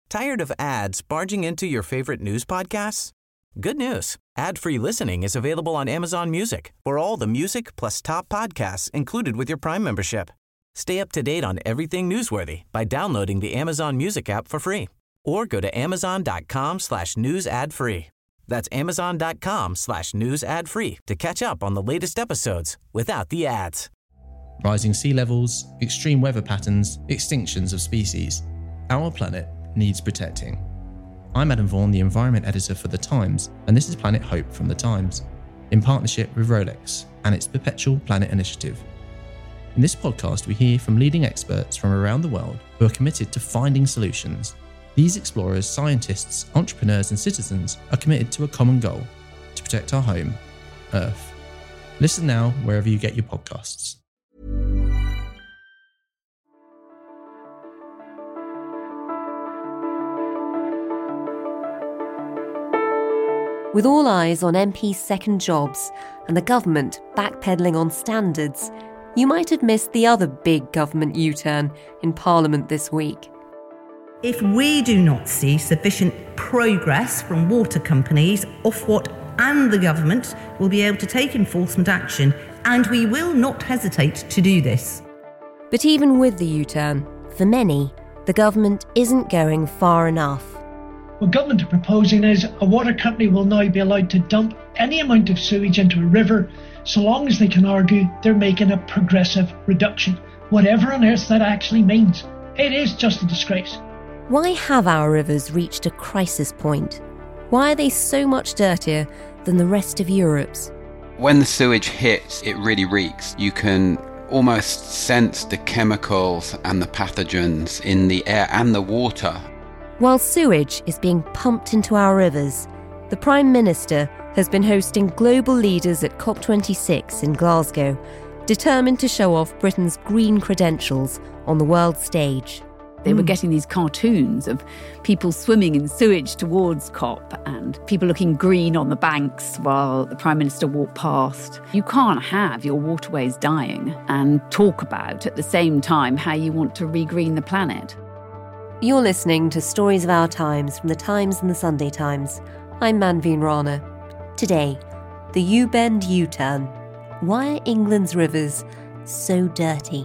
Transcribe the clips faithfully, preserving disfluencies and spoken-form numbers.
Tired of ads barging into your favorite news podcasts? Good news. Ad-free listening is available on Amazon Music for all the music plus top podcasts included with your Prime membership. Stay up to date on everything newsworthy by downloading the Amazon Music app for free or go to amazon.com slash news ad free. That's amazon.com slash news ad free to catch up on the latest episodes without the ads. Rising sea levels, extreme weather patterns, extinctions of species. Our planet needs protecting. I'm Adam Vaughan, the environment editor for The Times, and this is Planet Hope from The Times, in partnership with Rolex and its Perpetual Planet Initiative. In this podcast, we hear from leading experts from around the world who are committed to finding solutions. These explorers, scientists, entrepreneurs, and citizens are committed to a common goal: to protect our home, Earth. Listen now wherever you get your podcasts. With all eyes on M P's second jobs and the government backpedalling on standards, you might have missed the other big government U-turn in Parliament this week. If we do not see sufficient progress from water companies, Ofwat and the government will be able to take enforcement action, and we will not hesitate to do this. But even with the U-turn, for many, the government isn't going far enough. What government are proposing is a water company will now be allowed to dump any amount of sewage into a river so long as they can argue they're making a progressive reduction, whatever on earth that actually means. It is just a disgrace. Why have our rivers reached a crisis point? Why are they so much dirtier than the rest of Europe's? When the sewage hits, it really reeks. You can almost sense the chemicals and the pathogens in the air and the water. While sewage is being pumped into our rivers, the Prime Minister has been hosting global leaders at COP twenty-six in Glasgow, determined to show off Britain's green credentials on the world stage. They were getting these cartoons of people swimming in sewage towards COP and people looking green on the banks while the Prime Minister walked past. You can't have your waterways dying and talk about at the same time how you want to regreen the planet. You're listening to Stories of Our Times from The Times and The Sunday Times. I'm Manveen Rana. Today, the U-Bend U-turn. Why are England's rivers so dirty?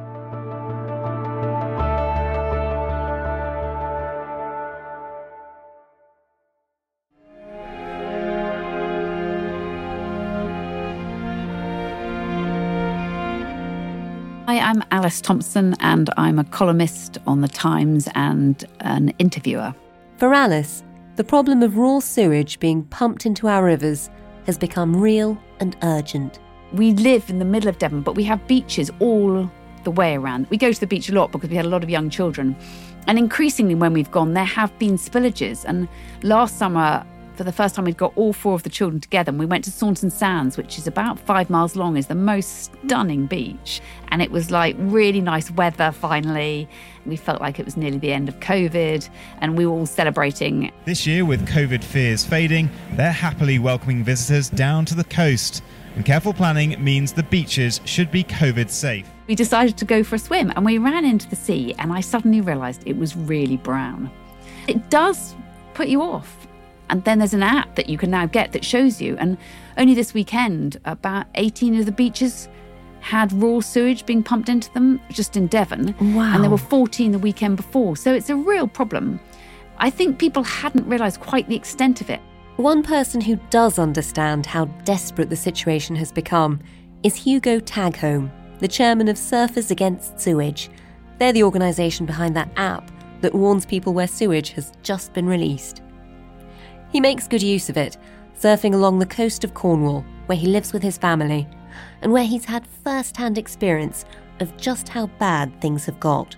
Hi, I'm Alice Thompson and I'm a columnist on The Times and an interviewer. For Alice, the problem of raw sewage being pumped into our rivers has become real and urgent. We live in the middle of Devon, but we have beaches all the way around. We go to the beach a lot because we had a lot of young children. And increasingly when we've gone, there have been spillages. And last summer, for the first time, we'd got all four of the children together and we went to Saunton Sands, which is about five miles long, is the most stunning beach. And it was like really nice weather finally. We felt like it was nearly the end of COVID and we were all celebrating. This year, with COVID fears fading, they're happily welcoming visitors down to the coast. And careful planning means the beaches should be COVID safe. We decided to go for a swim and we ran into the sea and I suddenly realised it was really brown. It does put you off. And then there's an app that you can now get that shows you. And only this weekend, about eighteen of the beaches had raw sewage being pumped into them, just in Devon. Wow. And there were fourteen the weekend before. So it's a real problem. I think people hadn't realised quite the extent of it. One person who does understand how desperate the situation has become is Hugo Taghome, the chairman of Surfers Against Sewage. They're the organisation behind that app that warns people where sewage has just been released. He makes good use of it, surfing along the coast of Cornwall, where he lives with his family, and where he's had first-hand experience of just how bad things have got.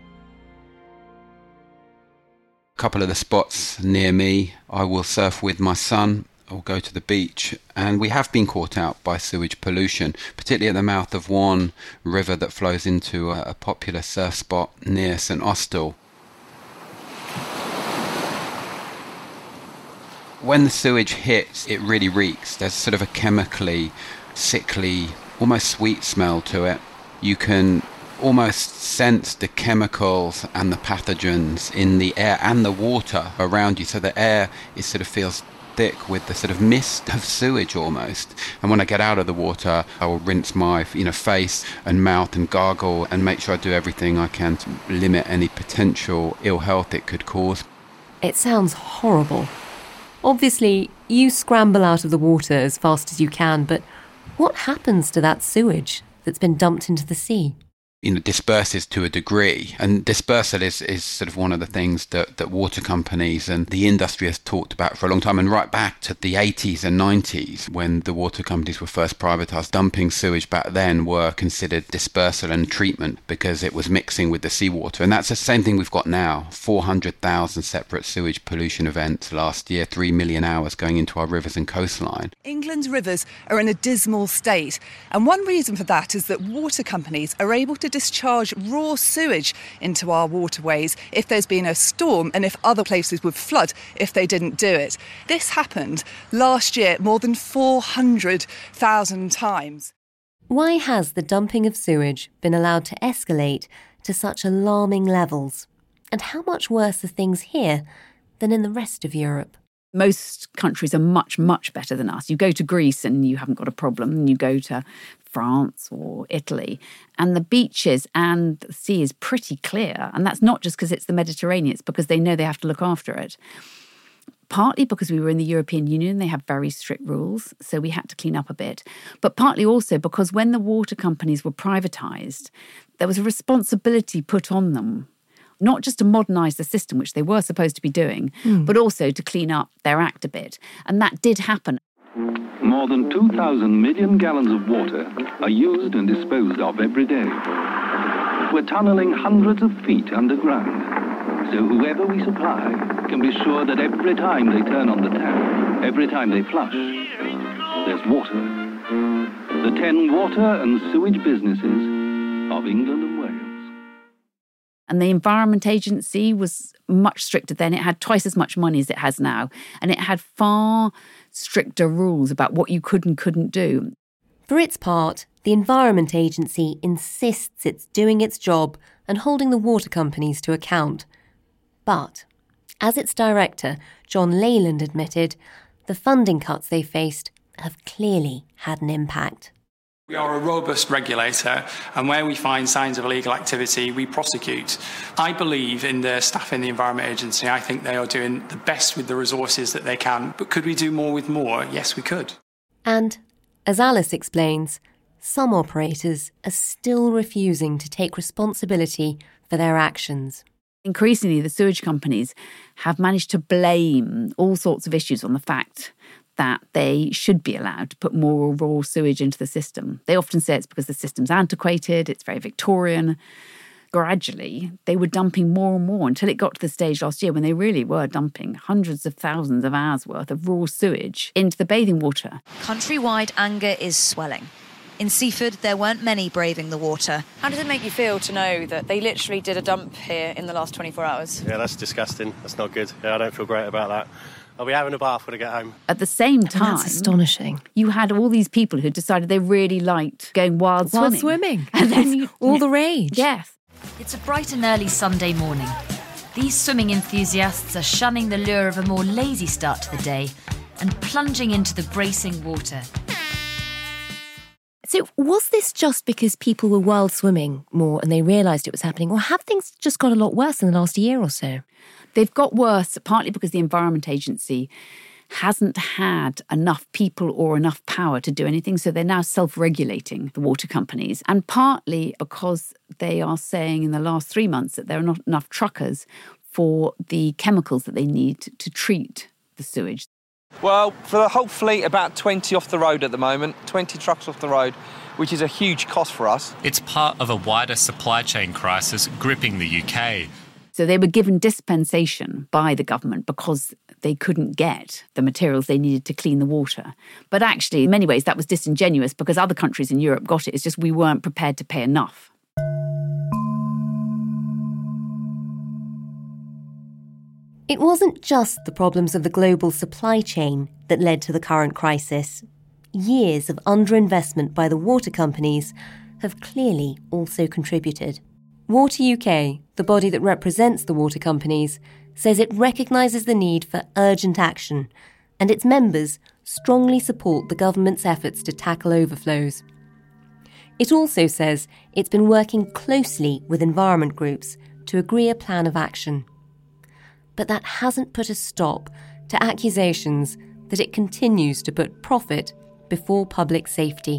A couple of the spots near me, I will surf with my son or go to the beach, and we have been caught out by sewage pollution, particularly at the mouth of one river that flows into a, a popular surf spot near St Austell. When the sewage hits, it really reeks. There's sort of a chemically, sickly, almost sweet smell to it. You can almost sense the chemicals and the pathogens in the air and the water around you. So the air is sort of feels thick with the sort of mist of sewage almost. And when I get out of the water, I will rinse my you know face and mouth and gargle and make sure I do everything I can to limit any potential ill health it could cause. It sounds horrible. Obviously, you scramble out of the water as fast as you can, but what happens to that sewage that's been dumped into the sea? You know, disperses to a degree. And dispersal is, is sort of one of the things that, that water companies and the industry has talked about for a long time. And right back to the eighties and nineties, when the water companies were first privatised, dumping sewage back then were considered dispersal and treatment because it was mixing with the seawater. And that's the same thing we've got now. four hundred thousand separate sewage pollution events last year, three million hours going into our rivers and coastline. England's rivers are in a dismal state. And one reason for that is that water companies are able to discharge raw sewage into our waterways if there's been a storm and if other places would flood if they didn't do it. This happened last year more than four hundred thousand times. Why has the dumping of sewage been allowed to escalate to such alarming levels? And how much worse are things here than in the rest of Europe? Most countries are much, much better than us. You go to Greece and you haven't got a problem. And you go to France or Italy, and the beaches and the sea is pretty clear. And that's not just because it's the Mediterranean, it's because they know they have to look after it. Partly because we were in the European Union, they have very strict rules, so we had to clean up a bit. But partly also because when the water companies were privatised, there was a responsibility put on them, not just to modernise the system, which they were supposed to be doing, mm. but also to clean up their act a bit. And that did happen. More than two thousand million gallons of water are used and disposed of every day. We're tunnelling hundreds of feet underground, so whoever we supply can be sure that every time they turn on the tap, every time they flush, there's water. The ten water and sewage businesses of England and Wales. And the Environment Agency was much stricter then. It had twice as much money as it has now. And it had far stricter rules about what you could and couldn't do. For its part, the Environment Agency insists it's doing its job and holding the water companies to account. But, as its director, John Leyland, admitted, the funding cuts they faced have clearly had an impact. We are a robust regulator, and where we find signs of illegal activity, we prosecute. I believe in the staff in the Environment Agency. I think they are doing the best with the resources that they can. But could we do more with more? Yes, we could. And, as Alice explains, some operators are still refusing to take responsibility for their actions. Increasingly, the sewage companies have managed to blame all sorts of issues on the fact that they should be allowed to put more raw sewage into the system. They often say it's because the system's antiquated, it's very Victorian. Gradually, they were dumping more and more until it got to the stage last year when they really were dumping hundreds of thousands of hours worth of raw sewage into the bathing water. Countrywide anger is swelling. In Seaford, there weren't many braving the water. How does it make you feel to know that they literally did a dump here in the last twenty-four hours? Yeah, that's disgusting. That's not good. Yeah, I don't feel great about that. I'll be having a bath when I get home. At the same time, that's astonishing. You had all these people who decided they really liked going wild, wild swimming. swimming. And then you, all the rage. Yes. It's a bright and early Sunday morning. These swimming enthusiasts are shunning the lure of a more lazy start to the day and plunging into the bracing water. So was this just because people were wild swimming more and they realised it was happening, or have things just got a lot worse in the last year or so? They've got worse, partly because the Environment Agency hasn't had enough people or enough power to do anything, so they're now self-regulating the water companies, and partly because they are saying in the last three months that there are not enough truckers for the chemicals that they need to treat the sewage. Well, for the whole fleet, about twenty off the road at the moment, twenty trucks off the road, which is a huge cost for us. It's part of a wider supply chain crisis gripping the U K. So they were given dispensation by the government because they couldn't get the materials they needed to clean the water. But actually, in many ways, that was disingenuous because other countries in Europe got it. It's just we weren't prepared to pay enough. It wasn't just the problems of the global supply chain that led to the current crisis. Years of underinvestment by the water companies have clearly also contributed. Water U K, the body that represents the water companies, says it recognises the need for urgent action, and its members strongly support the government's efforts to tackle overflows. It also says it's been working closely with environment groups to agree a plan of action. But that hasn't put a stop to accusations that it continues to put profit before public safety.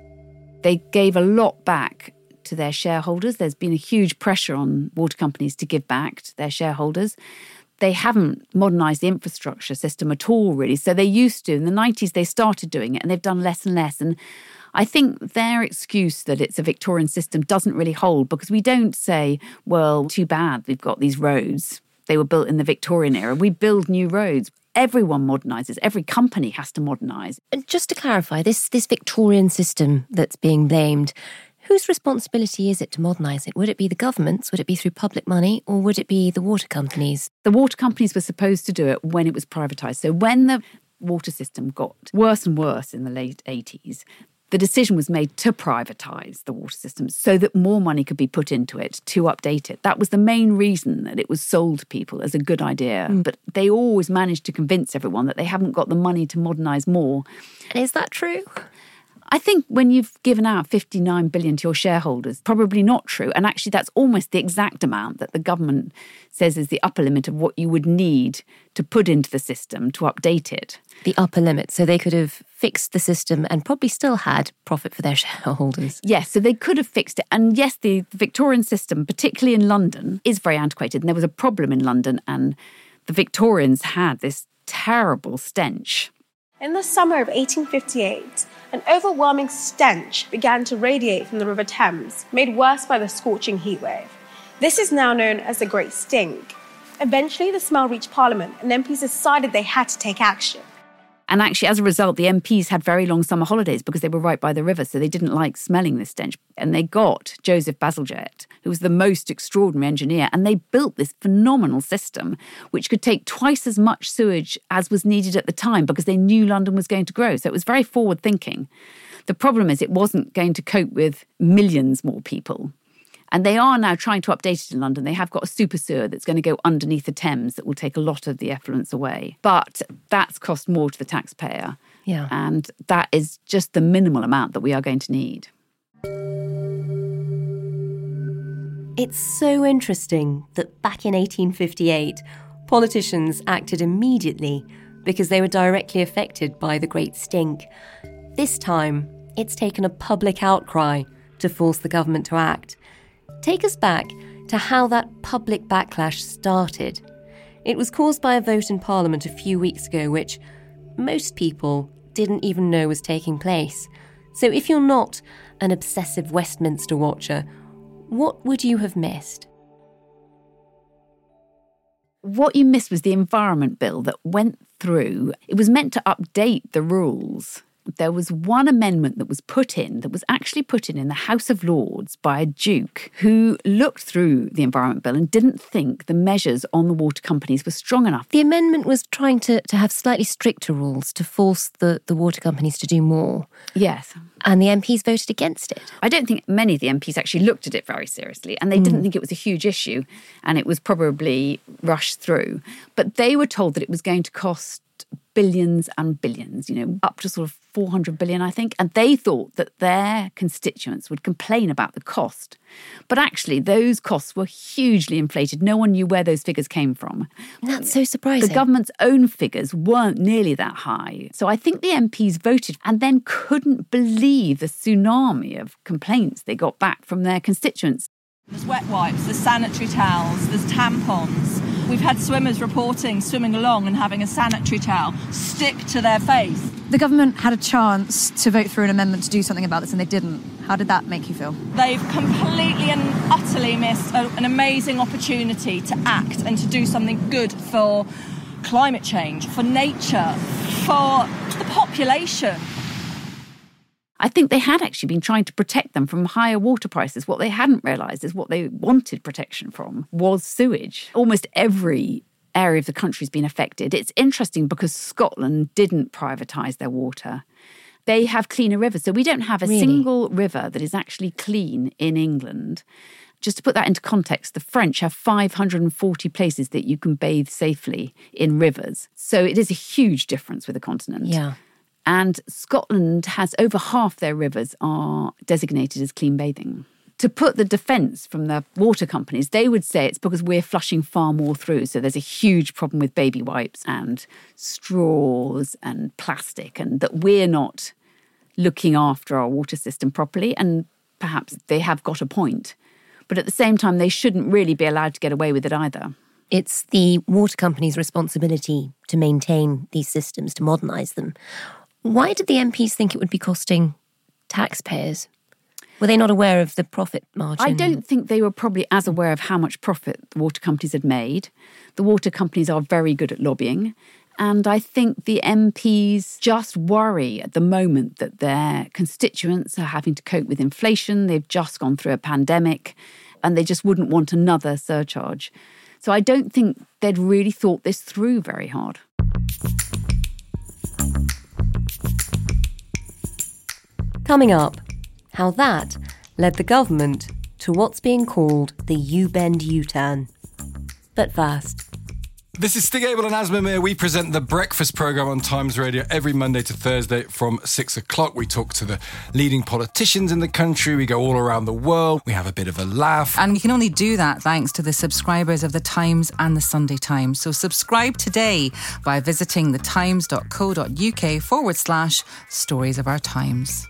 They gave a lot back to their shareholders. There's been a huge pressure on water companies to give back to their shareholders. They haven't modernised the infrastructure system at all, really. So they used to. In the nineties, they started doing it, and they've done less and less. And I think their excuse that it's a Victorian system doesn't really hold, because we don't say, well, too bad we've got these roads. They were built in the Victorian era. We build new roads. Everyone modernises. Every company has to modernise. And just to clarify, this, this Victorian system that's being blamed, whose responsibility is it to modernise it? Would it be the government's? Would it be through public money? Or would it be the water companies? The water companies were supposed to do it when it was privatised. So when the water system got worse and worse in the late eighties, the decision was made to privatise the water system so that more money could be put into it to update it. That was the main reason that it was sold to people as a good idea. Mm. But they always managed to convince everyone that they haven't got the money to modernise more. And is that true? I think when you've given out fifty-nine billion dollars to your shareholders, probably not true. And actually that's almost the exact amount that the government says is the upper limit of what you would need to put into the system to update it. The upper limit. So they could have fixed the system and probably still had profit for their shareholders. Yes, so they could have fixed it. And yes, the Victorian system, particularly in London, is very antiquated. And there was a problem in London, and the Victorians had this terrible stench. In the summer of eighteen fifty-eight, an overwhelming stench began to radiate from the River Thames, made worse by the scorching heatwave. This is now known as the Great Stink. Eventually, the smell reached Parliament, and M Ps decided they had to take action. And actually, as a result, the M Ps had very long summer holidays because they were right by the river, so they didn't like smelling this stench. And they got Joseph Bazalgette, who was the most extraordinary engineer, and they built this phenomenal system which could take twice as much sewage as was needed at the time because they knew London was going to grow. So it was very forward-thinking. The problem is it wasn't going to cope with millions more people. And they are now trying to update it in London. They have got a super sewer that's going to go underneath the Thames that will take a lot of the effluents away. But that's cost more to the taxpayer. Yeah. And that is just the minimal amount that we are going to need. It's so interesting that back in eighteen fifty-eight, politicians acted immediately because they were directly affected by the Great Stink. This time, it's taken a public outcry to force the government to act. Take us back to how that public backlash started. It was caused by a vote in Parliament a few weeks ago, which most people didn't even know was taking place. So if you're not an obsessive Westminster watcher, what would you have missed? What you missed was the Environment Bill that went through. It was meant to update the rules. There was one amendment that was put in, that was actually put in in the House of Lords by a Duke who looked through the Environment Bill and didn't think the measures on the water companies were strong enough. The amendment was trying to, to have slightly stricter rules to force the, the water companies to do more. Yes. And the M Ps voted against it. I don't think many of the M Ps actually looked at it very seriously, and they mm. didn't think it was a huge issue, and it was probably rushed through. But they were told that it was going to cost billions and billions, you know, up to sort of four hundred billion, I think. And they thought that their constituents would complain about the cost. But actually, those costs were hugely inflated. No one knew where those figures came from. That's so surprising. The government's own figures weren't nearly that high. So I think the M Ps voted and then couldn't believe the tsunami of complaints they got back from their constituents. There's wet wipes, there's sanitary towels, there's tampons. We've had swimmers reporting swimming along and having a sanitary towel stick to their face. The government had a chance to vote through an amendment to do something about this and they didn't. How did that make you feel? They've completely and utterly missed a, an amazing opportunity to act and to do something good for climate change, for nature, for the population. I think they had actually been trying to protect them from higher water prices. What they hadn't realised is what they wanted protection from was sewage. Almost every area of the country has been affected. It's interesting because Scotland didn't privatise their water. They have cleaner rivers. So we don't have a Really? single river that is actually clean in England. Just to put that into context, the French have five hundred forty places that you can bathe safely in rivers. So it is a huge difference with the continent. Yeah. And Scotland has over half their rivers are designated as clean bathing. To put the defence from the water companies, they would say it's because we're flushing far more through. So there's a huge problem with baby wipes and straws and plastic, and that we're not looking after our water system properly. And perhaps they have got a point. But at the same time, they shouldn't really be allowed to get away with it either. It's the water company's responsibility to maintain these systems, to modernise them. Why did the M Ps think it would be costing taxpayers? Were they not aware of the profit margin? I don't think they were probably as aware of how much profit the water companies had made. The water companies are very good at lobbying. And I think the M Ps just worry at the moment that their constituents are having to cope with inflation. They've just gone through a pandemic and they just wouldn't want another surcharge. So I don't think they'd really thought this through very hard. Coming up, how that led the government to what's being called the U-Bend U-Turn. But first... This is Stig Abel and Asma We present the Breakfast programme on Times Radio every Monday to Thursday from six o'clock. We talk to the leading politicians in the country. We go all around the world. We have a bit of a laugh. And we can only do that thanks to the subscribers of The Times and The Sunday Times. So subscribe today by visiting thetimes.co.uk forward slash stories of our times.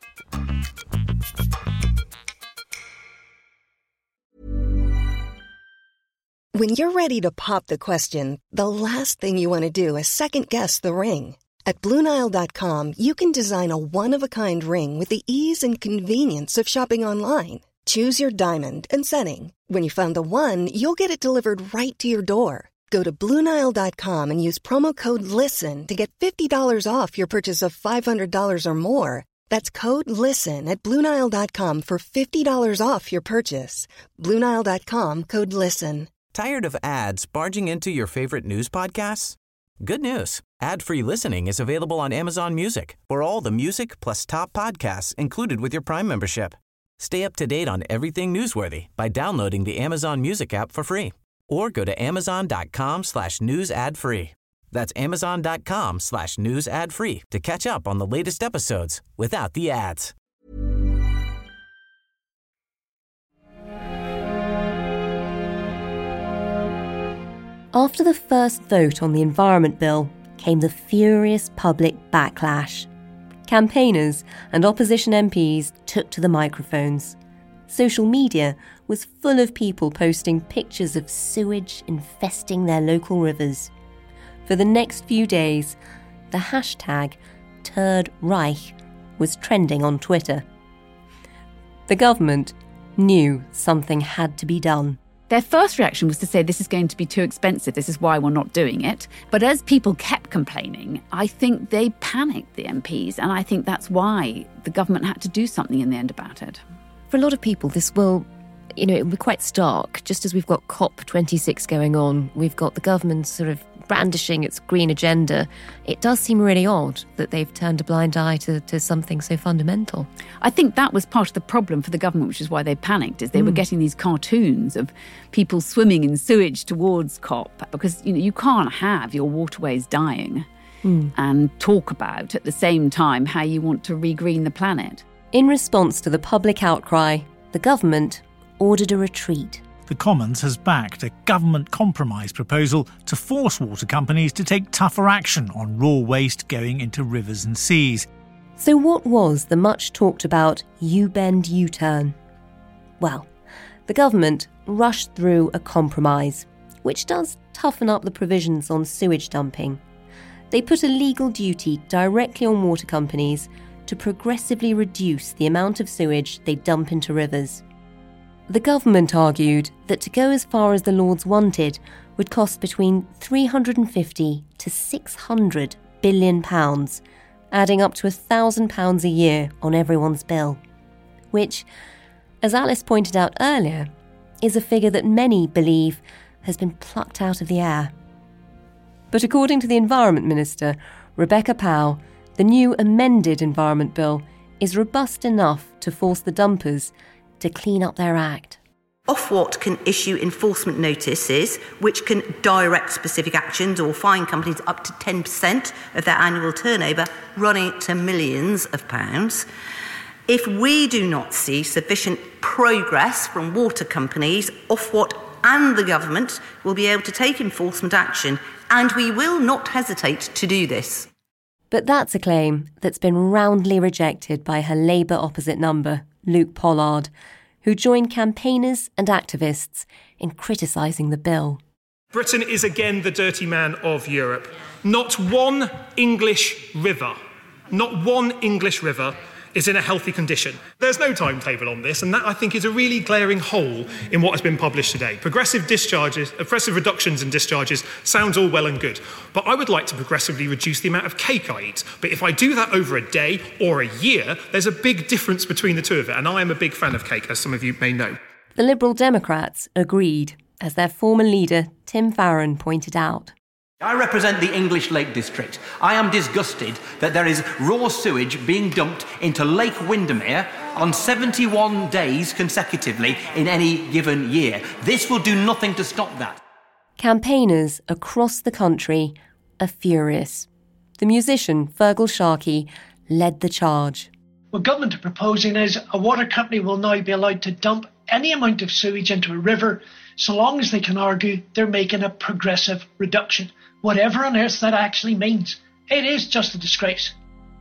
When you're ready to pop the question, the last thing you want to do is second-guess the ring. At Blue Nile dot com, you can design a one-of-a-kind ring with the ease and convenience of shopping online. Choose your diamond and setting. When you find the one, you'll get it delivered right to your door. Go to Blue Nile dot com and use promo code LISTEN to get fifty dollars off your purchase of five hundred dollars or more. That's code LISTEN at Blue Nile dot com for fifty dollars off your purchase. Blue Nile dot com, code LISTEN. Tired of ads barging into your favorite news podcasts? Good news. Ad-free listening is available on Amazon Music for all the music plus top podcasts included with your Prime membership. Stay up to date on everything newsworthy by downloading the Amazon Music app for free or go to amazon.com slash news ad free. That's amazon.com slash news ad free to catch up on the latest episodes without the ads. After the first vote on the Environment Bill came the furious public backlash. Campaigners and opposition M Ps took to the microphones. Social media was full of people posting pictures of sewage infesting their local rivers. For the next few days, the hashtag TurdReich was trending on Twitter. The government knew something had to be done. Their first reaction was to say this is going to be too expensive, this is why we're not doing it. But as people kept complaining, I think they panicked, the M Ps, and I think that's why the government had to do something in the end about it. For a lot of people, this will, you know, it will be quite stark. Just as we've got COP twenty-six going on, we've got the government sort of brandishing its green agenda. It does seem really odd that they've turned a blind eye to, to something so fundamental. I think that was part of the problem for the government, which is why they panicked, is they mm. were getting these cartoons of people swimming in sewage towards COP, because, you know, you can't have your waterways dying mm. and talk about at the same time how you want to regreen the planet. In response to the public outcry, the government ordered a retreat. The Commons has backed a government compromise proposal to force water companies to take tougher action on raw waste going into rivers and seas. So what was the much talked about U-Bend U-Turn? Well, the government rushed through a compromise, which does toughen up the provisions on sewage dumping. They put a legal duty directly on water companies to progressively reduce the amount of sewage they dump into rivers. The government argued that to go as far as the Lords wanted would cost between three hundred fifty to six hundred billion pounds, adding up to one thousand pounds a year on everyone's bill, which, as Alice pointed out earlier, is a figure that many believe has been plucked out of the air. But according to the Environment Minister, Rebecca Powell, The new amended Environment Bill is robust enough to force the dumpers to clean up their act. Ofwat can issue enforcement notices which can direct specific actions or fine companies up to ten percent of their annual turnover, running to millions of pounds. If we do not see sufficient progress from water companies, Ofwat and the government will be able to take enforcement action, and we will not hesitate to do this. But that's a claim that's been roundly rejected by her Labour opposite number, Luke Pollard, who joined campaigners and activists in criticising the bill. Britain is again the dirty man of Europe. Not one English river, not one English river is in a healthy condition. There's no timetable on this, and that, I think, is a really glaring hole in what has been published today. Progressive discharges, progressive reductions in discharges sounds all well and good, but I would like to progressively reduce the amount of cake I eat. But if I do that over a day or a year, there's a big difference between the two of it, and I am a big fan of cake, as some of you may know. The Liberal Democrats agreed, as their former leader, Tim Farron, pointed out. I represent the English Lake District. I am disgusted that there is raw sewage being dumped into Lake Windermere on seventy-one days consecutively in any given year. This will do nothing to stop that. Campaigners across the country are furious. The musician Fergal Sharkey led the charge. What government are proposing is a water company will now be allowed to dump any amount of sewage into a river so long as they can argue they're making a progressive reduction. Whatever on earth that actually means. It is just a disgrace.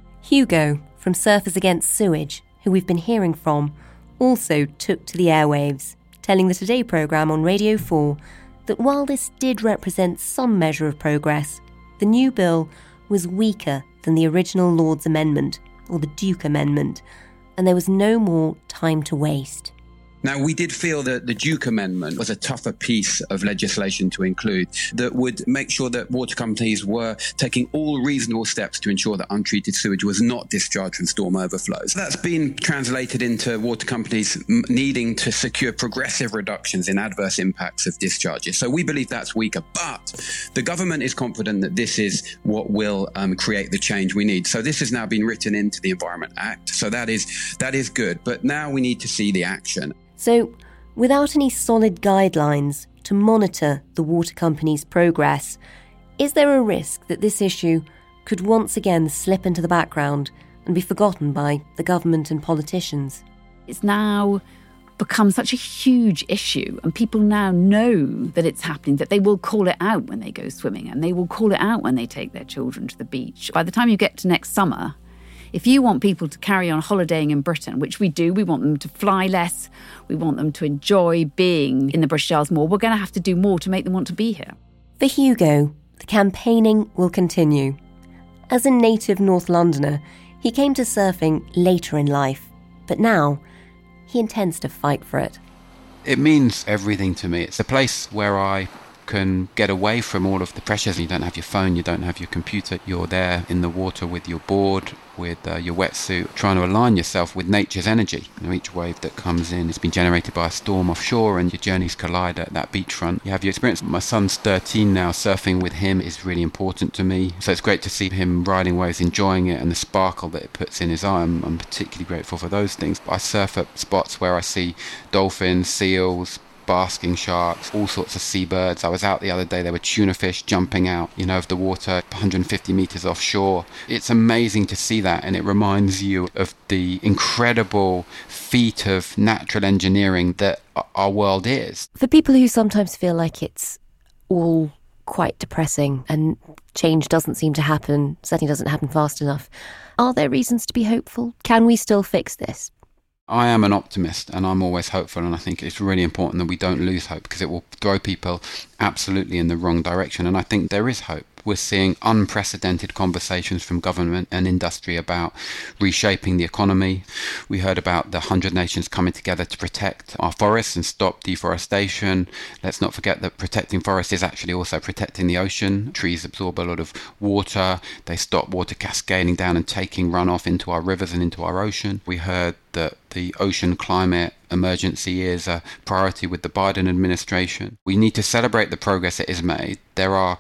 Hugo from Surfers Against Sewage, who we've been hearing from, also took to the airwaves, telling the Today programme on Radio four that while this did represent some measure of progress, the new bill was weaker than the original Lord's Amendment, or the Duke Amendment, and there was no more time to waste. Now, we did feel that the Duke Amendment was a tougher piece of legislation to include that would make sure that water companies were taking all reasonable steps to ensure that untreated sewage was not discharged from storm overflows. That's been translated into water companies needing to secure progressive reductions in adverse impacts of discharges. So we believe that's weaker, but the government is confident that this is what will um, create the change we need. So this has now been written into the Environment Act. So that is that is good. But now we need to see the action. So, without any solid guidelines to monitor the water company's progress, is there a risk that this issue could once again slip into the background and be forgotten by the government and politicians? It's now become such a huge issue, and people now know that it's happening, that they will call it out when they go swimming, and they will call it out when they take their children to the beach. By the time you get to next summer, if you want people to carry on holidaying in Britain, which we do, we want them to fly less, we want them to enjoy being in the British Isles more, we're going to have to do more to make them want to be here. For Hugo, the campaigning will continue. As a native North Londoner, he came to surfing later in life, but now he intends to fight for it. It means everything to me. It's a place where I can get away from all of the pressures. You don't have your phone, you don't have your computer, you're there in the water with your board, with uh, your wetsuit, trying to align yourself with nature's energy. You know, each wave that comes in has been generated by a storm offshore, and your journeys collide at that beachfront. You have your experience. My son's thirteen now. Surfing with him is really important to me, so it's great to see him riding waves, enjoying it, and the sparkle that it puts in his eye. I'm, I'm particularly grateful for those things. I surf at spots where I see dolphins, seals, basking sharks, all sorts of seabirds. I was out the other day, there were tuna fish jumping out, you know, of the water one hundred fifty metres offshore. It's amazing to see that, and it reminds you of the incredible feat of natural engineering that our world is. For people who sometimes feel like it's all quite depressing and change doesn't seem to happen, certainly doesn't happen fast enough, are there reasons to be hopeful? Can we still fix this? I am an optimist, and I'm always hopeful, and I think it's really important that we don't lose hope, because it will throw people absolutely in the wrong direction. And I think there is hope. We're seeing unprecedented conversations from government and industry about reshaping the economy. We heard about the one hundred nations coming together to protect our forests and stop deforestation. Let's not forget that protecting forests is actually also protecting the ocean. Trees absorb a lot of water. They stop water cascading down and taking runoff into our rivers and into our ocean. We heard that the ocean climate emergency is a priority with the Biden administration. We need to celebrate the progress that is made. There are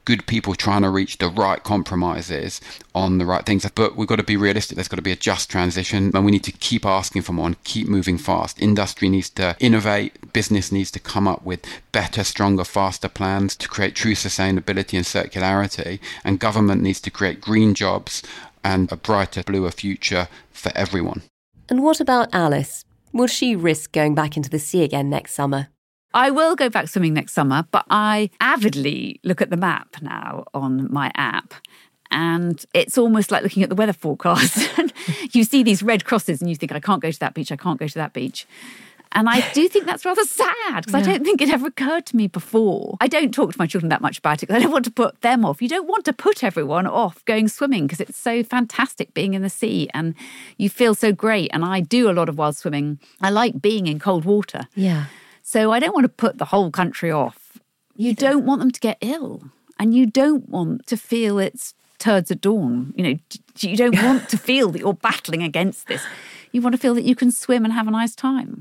good people trying to reach the right compromises on the right things. But we've got to be realistic. There's got to be a just transition, and we need to keep asking for more and keep moving fast. Industry needs to innovate. Business needs to come up with better, stronger, faster plans to create true sustainability and circularity. And government needs to create green jobs and a brighter, bluer future for everyone. And what about Alice? Will she risk going back into the sea again next summer? I will go back swimming next summer, but I avidly look at the map now on my app. And it's almost like looking at the weather forecast. You see these red crosses and you think, I can't go to that beach, I can't go to that beach. And I do think that's rather sad because yeah. I don't think it ever occurred to me before. I don't talk to my children that much about it because I don't want to put them off. You don't want to put everyone off going swimming because it's so fantastic being in the sea and you feel so great. And I do a lot of wild swimming. I like being in cold water. Yeah. So I don't want to put the whole country off. You don't want them to get ill and you don't want to feel it's turds at dawn. You know, you don't want to feel that you're battling against this. You want to feel that you can swim and have a nice time.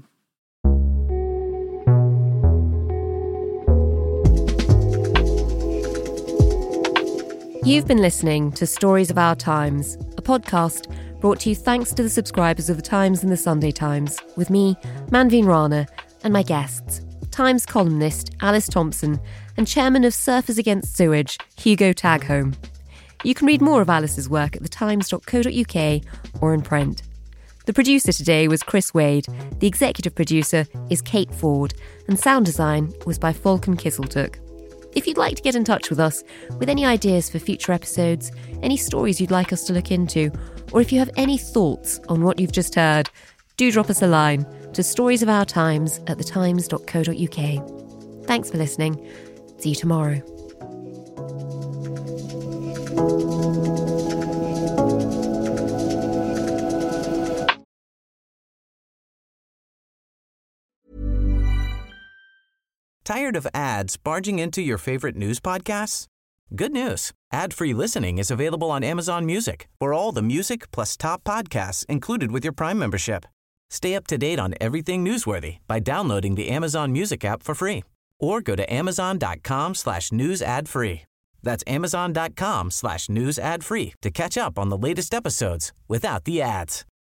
You've been listening to Stories of Our Times, a podcast brought to you thanks to the subscribers of The Times and The Sunday Times, with me, Manveen Rana, and my guests, Times columnist Alice Thompson and chairman of Surfers Against Sewage, Hugo Taghome. You can read more of Alice's work at the times dot co dot uk or in print. The producer today was Chris Wade, the executive producer is Kate Ford, and sound design was by Falcon Kisseltook. If you'd like to get in touch with us with any ideas for future episodes, any stories you'd like us to look into, or if you have any thoughts on what you've just heard, do drop us a line to storiesofourtimes at the times dot co dot uk. Thanks for listening. See you tomorrow. Tired of ads barging into your favorite news podcasts? Good news. Ad-free listening is available on Amazon Music for all the music plus top podcasts included with your Prime membership. Stay up to date on everything newsworthy by downloading the Amazon Music app for free or go to amazon.com slash news ad free. That's amazon.com slash news ad free to catch up on the latest episodes without the ads.